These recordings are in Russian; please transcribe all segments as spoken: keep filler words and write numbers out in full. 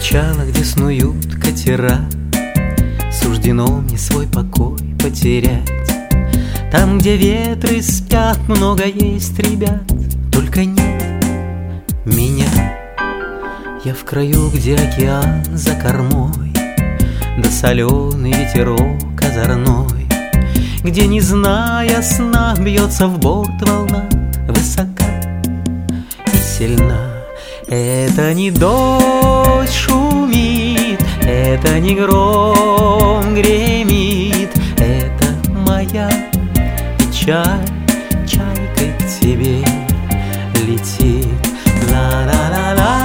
причала, где снуют катера, суждено мне свой покой потерять. Там, где ветры спят, много есть ребят, только нет меня. Я в краю, где океан за кормой, да соленый ветерок озорной, где, не зная сна, бьется в борт волна высока и сильна. Это не дождь шумит, это не гром гремит, это моя печаль чайкой к тебе летит. Ла-ла-ла-ла.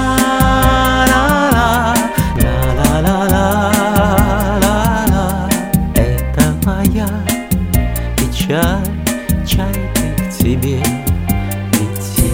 Чайкой к тебе летит.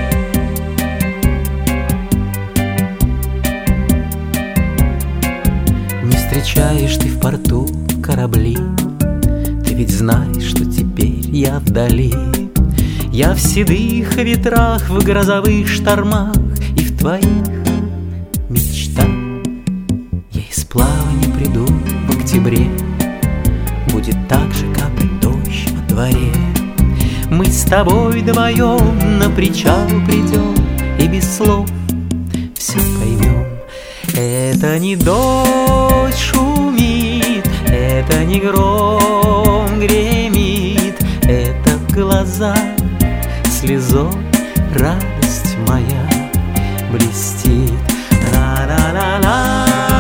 Не встречаешь ты в порту корабли, ты ведь знаешь, что теперь я вдали. Я в седых ветрах, в грозовых штормах и в твоих мечтах. Я из плавания приду в октябре, будет так же капать дождь во дворе. Мы с тобой вдвоем на причал придем и без слов все поймем. Это не дождь шумит, это не гром гремит, это в глазах слезой радость моя блестит. Ла-ла-ла-ла.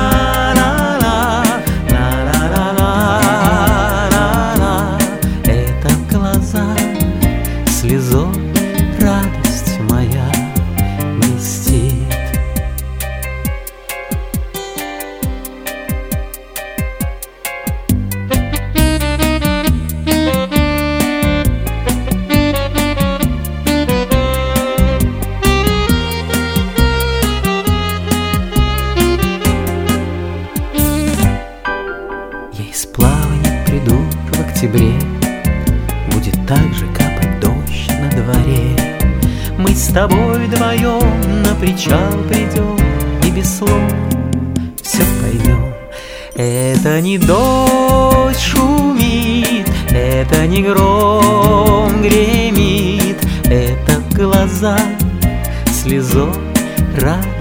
Слезой радость моя блестит. Я из плавания приду в октябре, будет так же капать дождь на дворе. Мы с тобой вдвоем на причал придем и без слов все поймем. Это не дождь шумит, это не гром гремит, это в глазах слезой радость